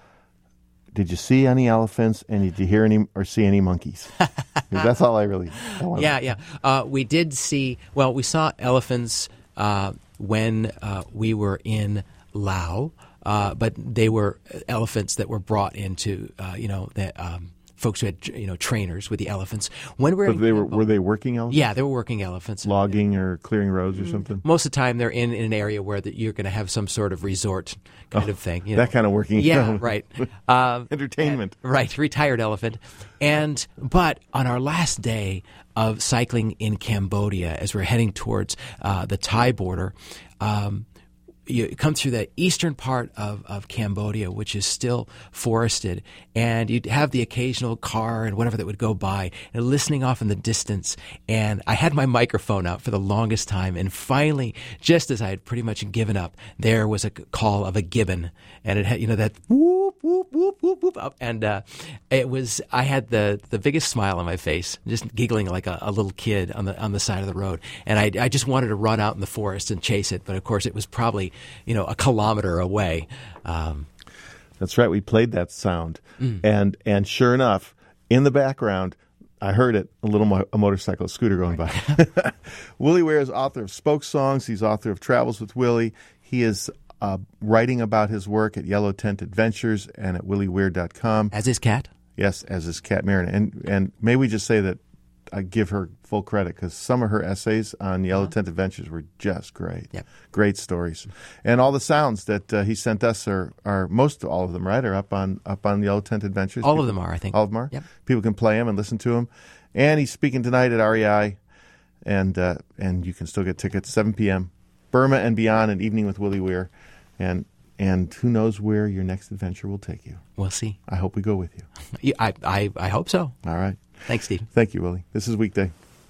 Did you see any elephants, and did you hear any or see any monkeys? That's all I really. I yeah, yeah. Uh, we did see. Well, we saw elephants uh, when uh, we were in Laos. Uh, but they were elephants that were brought into, uh, you know, the um, folks who had, you know, trainers with the elephants. When we were, but they were were they working elephants? Yeah, they were working elephants. Logging or clearing roads or something? Most of the time they're in, in an area where the, you're going to have some sort of resort kind oh, of thing. You know? That kind of working. Yeah, right. Um, Entertainment. And, right, retired elephant. And but on our last day of cycling in Cambodia, as we're heading towards uh, the Thai border, um, you come through the eastern part of, of Cambodia, which is still forested, and you'd have the occasional car and whatever that would go by, and listening off in the distance. And I had my microphone out for the longest time, and finally, just as I had pretty much given up, there was a call of a gibbon, and it had, you know, that whoop, whoop, whoop, whoop, whoop up. And uh, it was, I had the, the biggest smile on my face, just giggling like a, a little kid on the on the side of the road. And I, I just wanted to run out in the forest and chase it, but of course it was probably, you know, a kilometer away. Um, That's right. We played that sound. Mm. And and sure enough, in the background, I heard it, a little mo- a motorcycle, a scooter going by. Willie Ware is author of Spoke Songs. He's author of Travels with Willie. He is uh, writing about his work at Yellow Tent Adventures and at willie ware dot com. As is Kat? Yes, as is Kat Mariner. And, and may we just say that I give her full credit because some of her essays on Yellow uh-huh. Tent Adventures were just great. Yep. Great stories. And all the sounds that uh, he sent us are, are most all of them, right, are up on up on Yellow Tent Adventures. All People, of them are, I think. All of them are? Yep. People can play them and listen to them. And he's speaking tonight at R E I, and uh, and you can still get tickets, seven p.m. Burma and Beyond, an evening with Willie Ware. And and who knows where your next adventure will take you. We'll see. I hope we go with you. Yeah, I, I, I hope so. All right. Thanks, Steve. Thank you, Willie. This is Weekday.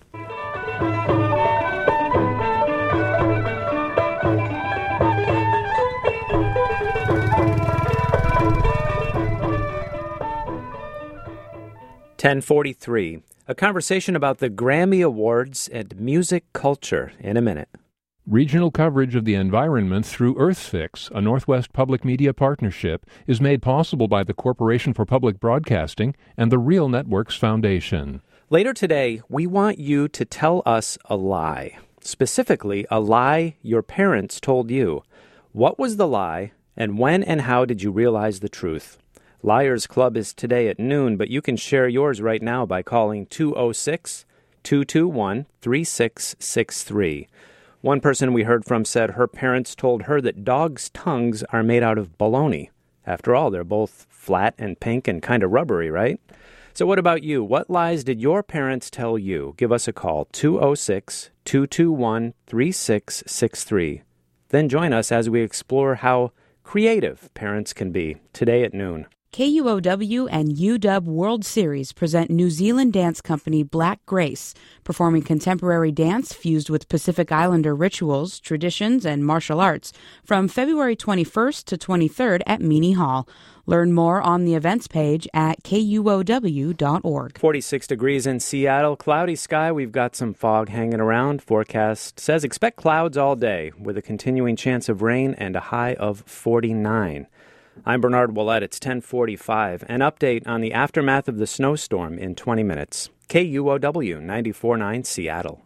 ten forty-three, a conversation about the Grammy Awards and music culture in a minute. Regional coverage of the environment through EarthFix, a Northwest Public Media partnership, is made possible by the Corporation for Public Broadcasting and the Real Networks Foundation. Later today, we want you to tell us a lie. Specifically, a lie your parents told you. What was the lie, and when and how did you realize the truth? Liars Club is today at noon, but you can share yours right now by calling two oh six, two two one, three six six three. One person we heard from said her parents told her that dogs' tongues are made out of bologna. After all, they're both flat and pink and kind of rubbery, right? So what about you? What lies did your parents tell you? Give us a call, two oh six, two two one, three six six three. Then join us as we explore how creative parents can be, today at noon. K U O W and U W World Series present New Zealand dance company Black Grace, performing contemporary dance fused with Pacific Islander rituals, traditions, and martial arts from February twenty-first to twenty-third at Meany Hall. Learn more on the events page at K U O W dot org. forty-six degrees in Seattle, cloudy sky. We've got some fog hanging around. Forecast says expect clouds all day with a continuing chance of rain and a high of forty-nine. I'm Bernard Willett. It's ten forty-five. An update on the aftermath of the snowstorm in twenty minutes. K U O W ninety-four point nine Seattle.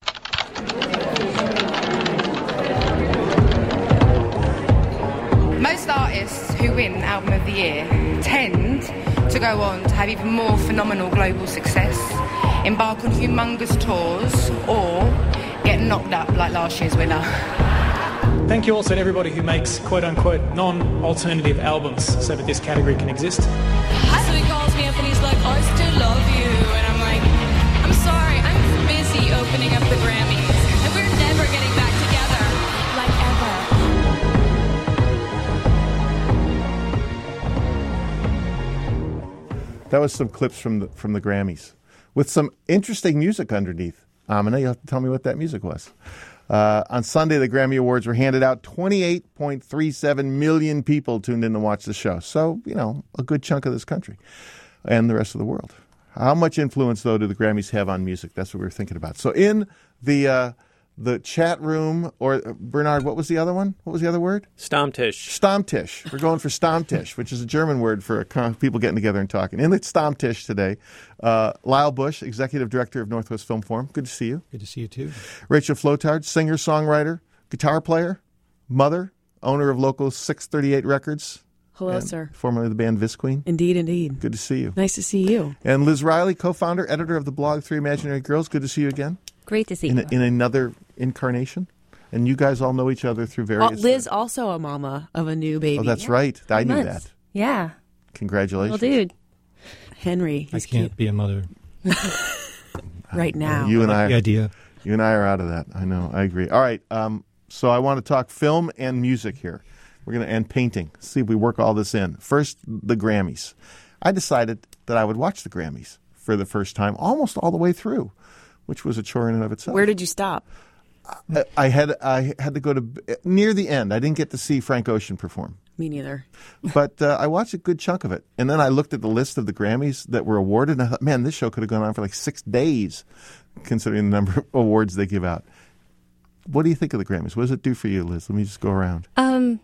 Most artists who win Album of the Year tend to go on to have even more phenomenal global success, embark on humongous tours, or get knocked up like last year's winner. Thank you also to everybody who makes quote-unquote non-alternative albums so that this category can exist. So he calls me up and he's like, I still love you. And I'm like, I'm sorry, I'm busy opening up the Grammys. And we're never getting back together. Like ever. That was some clips from the, from the Grammys with some interesting music underneath. Amina, you'll have to tell me what that music was. Uh, on Sunday, the Grammy Awards were handed out. twenty-eight point three seven million people tuned in to watch the show. So, you know, a good chunk of this country and the rest of the world. How much influence, though, do the Grammys have on music? That's what we were thinking about. So in the uh, the chat room, or uh, Bernard, what was the other one? What was the other word? Stammtisch. Stammtisch. We're going for Stammtisch, which is a German word for a con- people getting together and talking. In the Stammtisch today, uh, Lyle Bush, Executive Director of Northwest Film Forum. Good to see you. Good to see you, too. Rachel Flotard, singer, songwriter, guitar player, mother, owner of local six thirty-eight Records. Hello, sir. Formerly the band Visqueen. Indeed, indeed. Good to see you. Nice to see you. And Liz Riley, co-founder, editor of the blog Three Imaginary Girls. Good to see you again. Great to see in you. A, in another incarnation. And you guys all know each other through various... Oh, Liz, uh, also a mama of a new baby. Oh, that's yeah. right. I knew months. that. Yeah. Congratulations. Well, dude. Henry. I can't cute. be a mother. right now. Uh, you and I, the idea. You and I are out of that. I know. I agree. All right. Um, so I want to talk film and music here. We're going to end painting. See if we work all this in. First, the Grammys. I decided that I would watch the Grammys for the first time, almost all the way through, which was a chore in and of itself. Where did you stop? I, I had I had to go to near the end. I didn't get to see Frank Ocean perform. Me neither. But uh, I watched a good chunk of it. And then I looked at the list of the Grammys that were awarded, and I thought, man, this show could have gone on for like six days, considering the number of awards they give out. What do you think of the Grammys? What does it do for you, Liz? Let me just go around. Um,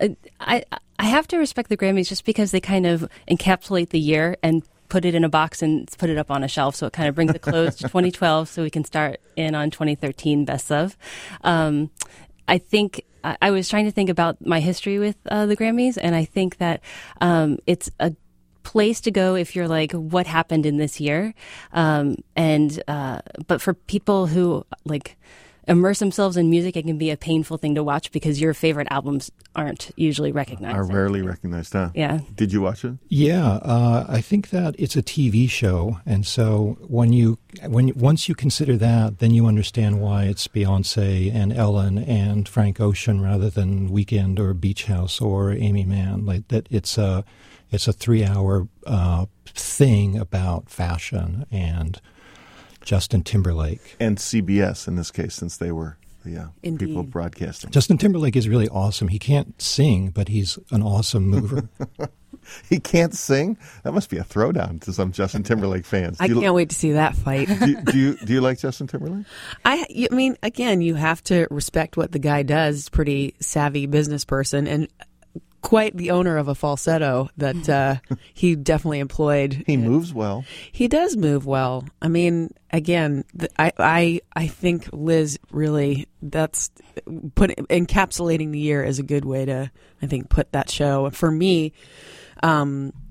I I have to respect the Grammys just because they kind of encapsulate the year and put it in a box and put it up on a shelf. So it kind of brings a close to twenty twelve so we can start in on twenty thirteen Best of. Um, I think I was trying to think about my history with uh, the Grammys, and I think that um, it's a place to go if you're like, what happened in this year? Um, and uh, but for people who like immerse themselves in music, it can be a painful thing to watch because your favorite albums aren't usually recognized. Are rarely recognized, huh? Yeah. Did you watch it? Yeah, uh, I think that it's a T V show, and so when you when once you consider that, then you understand why it's Beyonce and Ellen and Frank Ocean rather than Weeknd or Beach House or Amy Mann. Like that, it's a it's a three hour uh, thing about fashion and Justin Timberlake. And C B S in this case, since they were the uh, people broadcasting. Justin Timberlake is really awesome. He can't sing, but he's an awesome mover. He can't sing? That must be a throwdown to some Justin Timberlake fans. I can't wait to see that fight. do, you, do, you, do you like Justin Timberlake? I, I mean, again, you have to respect what the guy does. He's a pretty savvy business person and quite the owner of a falsetto that uh, he definitely employed. He moves well. He does move well. I mean, again, the, I, I I think Liz really, that's put encapsulating the year is a good way to, I think, put that show. For me, um,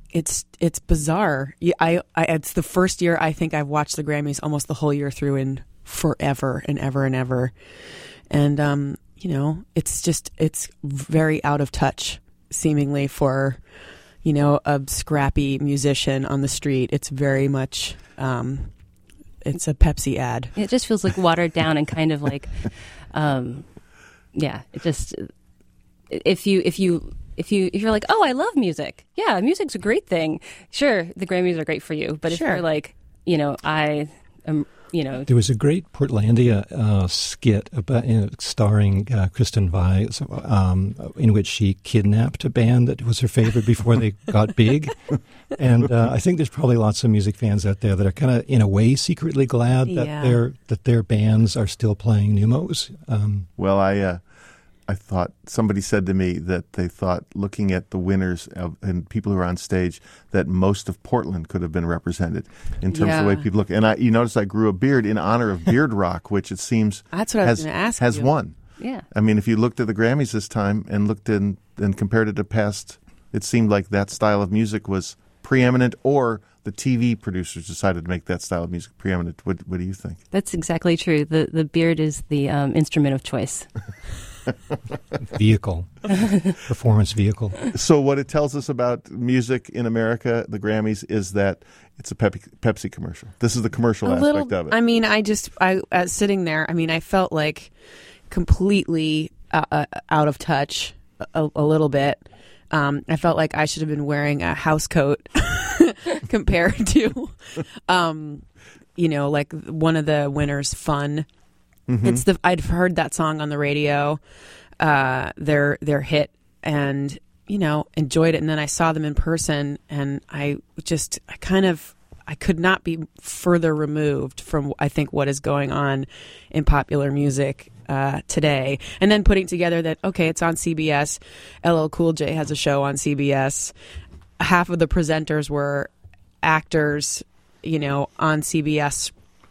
it's it's bizarre. Yeah, I, I it's the first year I think I've watched the Grammys almost the whole year through in forever and ever and ever, and um, you know, it's just it's very out of touch, seemingly for, you know, a scrappy musician on the street. It's very much. Um, It's a Pepsi ad. It just feels like watered down and kind of like, um, yeah. It just if you if you if you if you're like, oh, I love music. Yeah, music's a great thing. Sure, the Grammys are great for you. But Sure. if you're like, you know, I am, you know, There was a great Portlandia uh, skit about uh, starring uh, Kristen Weiss, um, in which she kidnapped a band that was her favorite before they got big. And uh, I think there's probably lots of music fans out there that are kind of, in a way, secretly glad that Yeah. their that their bands are still playing Numos. Um, Well, I uh, I thought somebody said to me that they thought, looking at the winners of, and people who are on stage, that most of Portland could have been represented in terms of the way Yeah. people look. And I, you notice I grew a beard in honor of Beard Rock, which it seems That's what I was has, gonna ask has you. won. Yeah. I mean, if you looked at the Grammys this time and looked in and compared it to past, it seemed like that style of music was preeminent, or the T V producers decided to make that style of music preeminent. What, what do you think? that's exactly true. The the beard is the um, instrument of choice. vehicle, performance vehicle. So what it tells us about music in America, the Grammys, is that it's a Pepsi, Pepsi commercial. This is the commercial a aspect little, of it. I mean, I just, I uh, sitting there, I mean, I felt like completely uh, uh, out of touch a, a little bit. Um, I felt like I should have been wearing a house coat compared to, um, you know, like one of the winners, Fun. Mhm. It's the I'd heard that song on the radio, uh, their their hit, and you know enjoyed it. And then I saw them in person, and I just I kind of I could not be further removed from I think what is going on in popular music uh, today. And then putting together that okay, it's on C B S. L L Cool J has a show on C B S. Half of the presenters were actors, you know, on C B S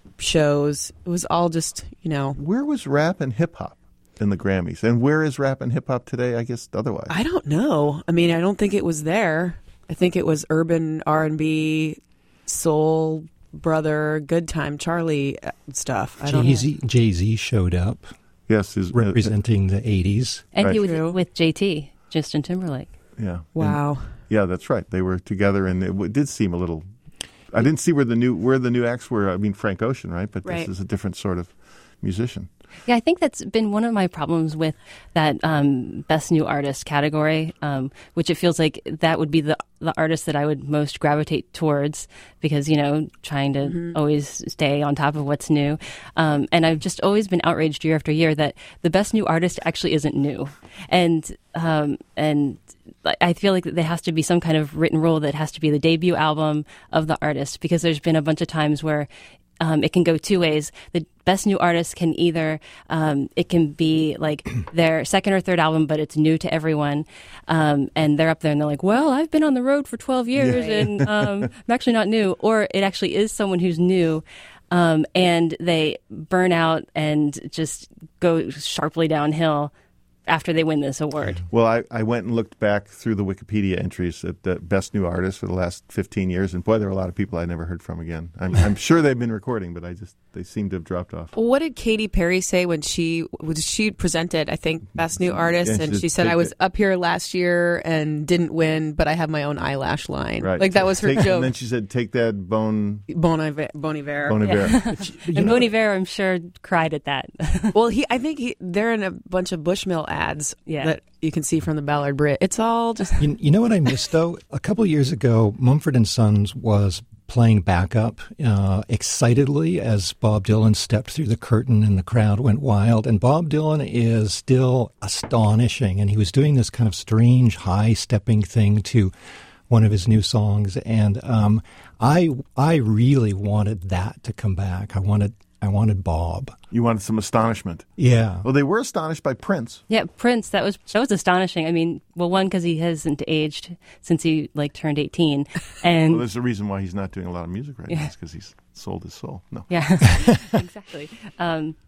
shows. It was all just, you know. Where was rap and hip hop in the Grammys? And where is rap and hip hop today? I guess otherwise. I don't know. I mean, I don't think it was there. I think it was urban R and B, soul, brother, good time, Charlie uh, stuff. I don't know. Jay-Z, Jay-Z showed up. Yes, his, representing the eighties. And Right. he was with J T, Justin Timberlake. Yeah. Wow. And- yeah, that's right. They were together, and it, w- did seem a little. I didn't see where the new where the new acts were. I mean, Frank Ocean, right? But Right. this is a different sort of musician. Yeah, I think that's been one of my problems with that um, Best New Artist category, um, which it feels like that would be the the artist that I would most gravitate towards because, you know, trying to Mm-hmm. always stay on top of what's new. Um, and I've just always been outraged year after year that the Best New Artist actually isn't new. And um, and I feel like there has to be some kind of written rule that has to be the debut album of the artist because there's been a bunch of times where Um, it can go two ways. The best new artist can either, um, it can be like their second or third album, but it's new to everyone. Um, and they're up there and they're like, well, I've been on the road for twelve years Yeah. and um, I'm actually not new. Or it actually is someone who's new um, and they burn out and just go sharply downhill after they win this award. Well, I, I went and looked back through the Wikipedia entries at the best new artists for the last fifteen years, and boy, there were a lot of people I never heard from again. I'm, I'm sure they've been recording, but I just they seem to have dropped off. What did Katy Perry say when she when she presented, I think, Best New Artist, Yeah, she and said, she said, "Take I was it." up here last year and didn't win, but I have my own eyelash line. Right, Like, that was her Take- joke. And then she said, "Take that bone." Bon Iver. Bon Iver. Bon Iver. Yeah. And Bon Iver, I'm sure, cried at that. Well, he, I think he, they're in a bunch of Bushmill ads Yeah. that you can see from the Ballard Brit. It's all just. You, you know what I missed, though? A couple of years ago, Mumford and Sons was playing backup uh, excitedly as Bob Dylan stepped through the curtain and the crowd went wild. And Bob Dylan is still astonishing. And he was doing this kind of strange high-stepping thing to one of his new songs. And um, I I really wanted that to come back. I wanted I wanted Bob. You wanted some astonishment. Yeah. Well, they were astonished by Prince. Yeah, Prince. That was that was astonishing. I mean, well, one because he hasn't aged since he like turned eighteen, and Well, there's a reason why he's not doing a lot of music right now. Yeah. It's because he's sold his soul. No. yeah, exactly. Um,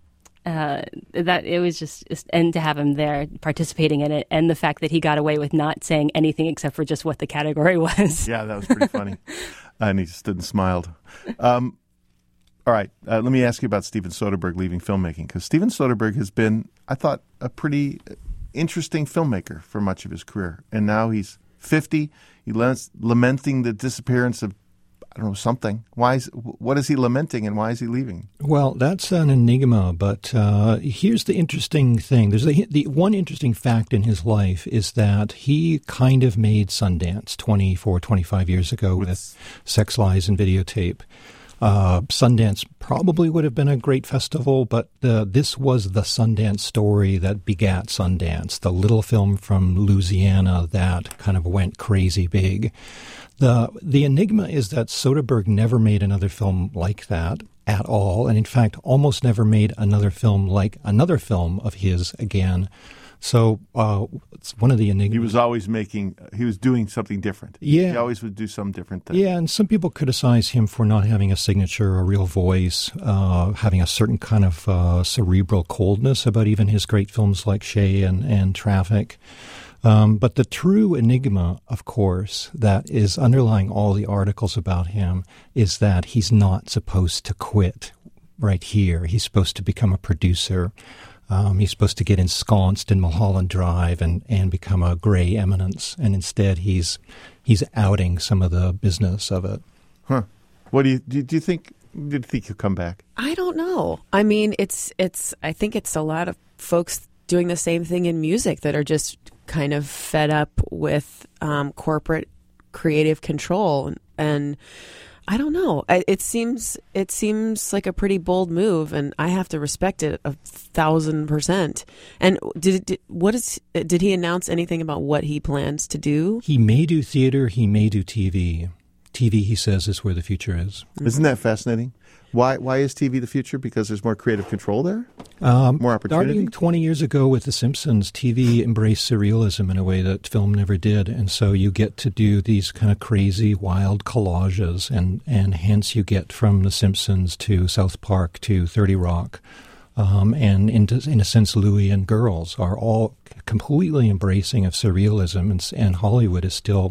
Uh, that it was just, and to have him there participating in it, and the fact that he got away with not saying anything except for just what the category was. Yeah, that was pretty funny. And he stood and smiled. Um, all right, uh, let me ask you about Steven Soderbergh leaving filmmaking, because Steven Soderbergh has been, I thought, a pretty interesting filmmaker for much of his career, and now he's fifty. He lamenting the disappearance of, I don't know, something. Why is, what is he lamenting, and why is he leaving? Well, that's an enigma, but uh, here's the interesting thing. There's a, the one interesting fact in his life is that he kind of made Sundance twenty-four, twenty-five years ago with, with Sex, Lies, and Videotape. Uh, Sundance probably would have been a great festival, but the, this was the Sundance story that begat Sundance, the little film from Louisiana that kind of went crazy big. The the enigma is that Soderbergh never made another film like that at all, and in fact almost never made another film like another film of his again. So uh, it's one of the enigmas. He was always making, he was doing something different. Yeah. He always would do some different thing. Yeah, and some people criticize him for not having a signature, a real voice, uh, having a certain kind of uh, cerebral coldness about even his great films like Shay and, and Traffic. Um, but the true enigma, of course, that is underlying all the articles about him is that he's not supposed to quit right here. He's supposed to become a producer. Um, he's supposed to get ensconced in Mulholland Drive and, and become a gray eminence, and instead he's he's outing some of the business of it. Huh? What do you do? Do you think? Do you think he'll come back? I don't know. I mean, it's it's. I think it's a lot of folks doing the same thing in music that are just kind of fed up with um, corporate creative control, and I don't know. It seems it seems like a pretty bold move, and I have to respect it a thousand percent. And did, did what is did he announce anything about what he plans to do? He may do theater. He may do T V. T V, he says, is where the future is. Isn't that fascinating? Why why is T V the future? Because there's more creative control there? Um, more opportunity? Starting twenty years ago with The Simpsons, T V embraced surrealism in a way that film never did. And so you get to do these kind of crazy, wild collages. And, and hence you get from The Simpsons to South Park to thirty Rock. Um, and in, in a sense, Louie and Girls are all completely embracing of surrealism. And, and Hollywood is still,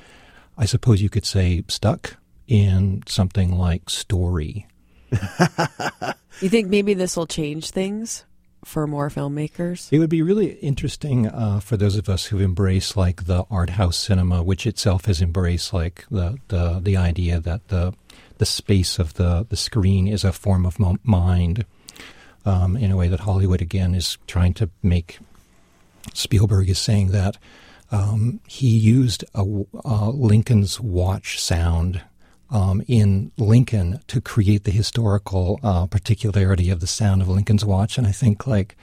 I suppose you could say, stuck in something like Story. You think maybe this will change things for more filmmakers? It would be really interesting uh, for those of us who embrace like the art house cinema, which itself has embraced like the the, the idea that the the space of the, the screen is a form of mo- mind, um, in a way that Hollywood again is trying to make. Spielberg is saying that um, he used a, a Lincoln's watch sound Um, in Lincoln to create the historical uh, particularity of the sound of Lincoln's watch. And I think, like,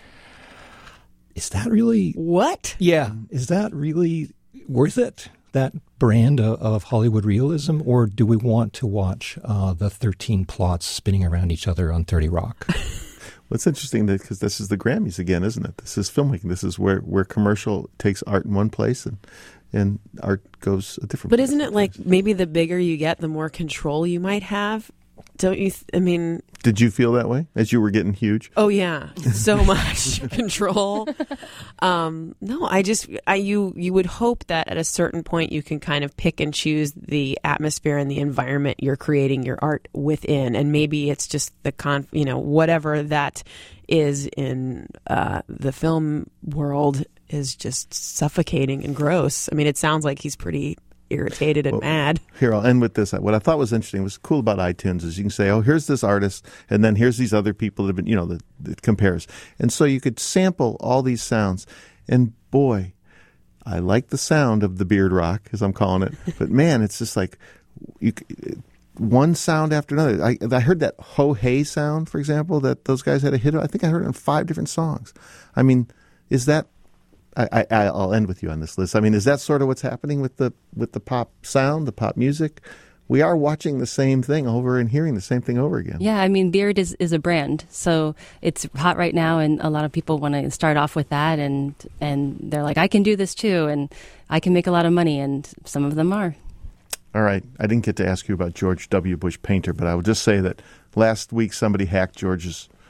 is that really... What? Yeah. Is that really worth it, that brand of, of Hollywood realism? Or do we want to watch uh, the thirteen plots spinning around each other on thirty Rock? Well, it's interesting because this is the Grammys again, isn't it? This is filmmaking. This is where, where commercial takes art in one place and and art goes a different But place. isn't it like maybe the bigger you get, the more control you might have? Don't you? Th- I mean... Did you feel that way as you were getting huge? Oh, yeah. So much control. Um, no, I just... I, you, you would hope that at a certain point you can kind of pick and choose the atmosphere and the environment you're creating your art within. And maybe it's just the... con, you know, whatever that is in uh, the film world is just suffocating and gross. I mean, it sounds like he's pretty irritated and well, mad. Here, I'll end with this. What I thought was interesting, was cool about iTunes, is you can say, oh, here's this artist, and then here's these other people that have been, you know, that, that compares. And so you could sample all these sounds. And boy, I like the sound of the Beard Rock, as I'm calling it. But man, it's just like you, one sound after another. I, I heard that Ho Hey sound, for example, that those guys had a hit. I think I heard it on five different songs. I mean, is that... I, I, I'll end with you on this, Liz. I mean, is that sort of what's happening with the with the pop sound, the pop music? We are watching the same thing over and hearing the same thing over again. Yeah, I mean, Beard is, is a brand, so it's hot right now, and a lot of people want to start off with that, and and they're like, I can do this too, and I can make a lot of money, and some of them are. All right, I didn't get to ask you about George W. Bush Painter, but I will just say that last week somebody hacked George's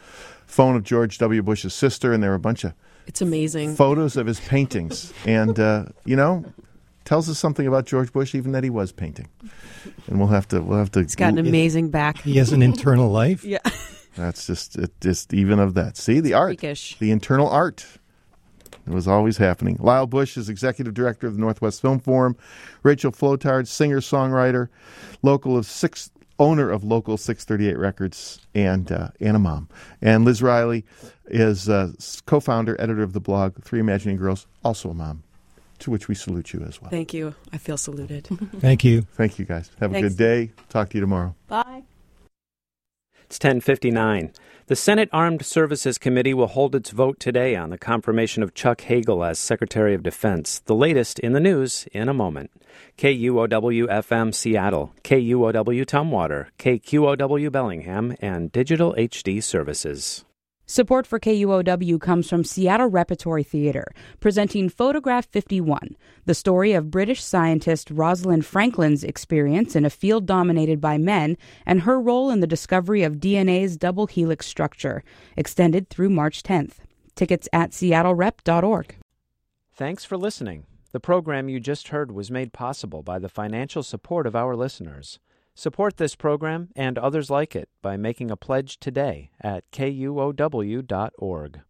phone of George W. Bush's sister, and there were a bunch of It's amazing. photos of his paintings. And, uh, you know, tells us something about George Bush, even that he was painting. And we'll have to, we'll have to. He's got an amazing back. He has an internal life. Yeah. That's just, it, just even of that. See, the art, Freakish. the internal art. It was always happening. Lyle Bush is executive director of the Northwest Film Forum. Rachel Flotard, singer-songwriter, local of six, owner of Local six thirty-eight Records, and uh, and a mom. And Liz Riley is uh, co-founder, editor of the blog Three Imagining Girls, also a mom, to which we salute you as well. Thank you. I feel saluted. Thank you. Thank you, guys. Have Thanks. a good day. Talk to you tomorrow. Bye. It's ten fifty-nine. The Senate Armed Services Committee will hold its vote today on the confirmation of Chuck Hagel as Secretary of Defense. The latest in the news in a moment. K U O W F M Seattle, K U O W Tumwater, K Q O W Bellingham, and Digital H D Services. Support for K U O W comes from Seattle Repertory Theatre, presenting Photograph fifty-one, the story of British scientist Rosalind Franklin's experience in a field dominated by men and her role in the discovery of D N A's double helix structure, extended through March tenth. Tickets at seattle rep dot org. Thanks for listening. The program you just heard was made possible by the financial support of our listeners. Support this program and others like it by making a pledge today at K U O W dot org.